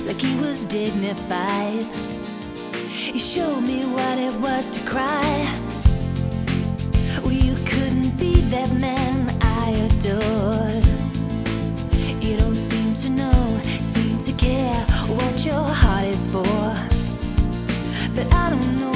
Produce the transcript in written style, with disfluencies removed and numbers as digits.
like he was dignified. He showed me what it was to cry. Well, you couldn't be that man I adored. You don't seem to know, seem to care what your heart is for. But I don't know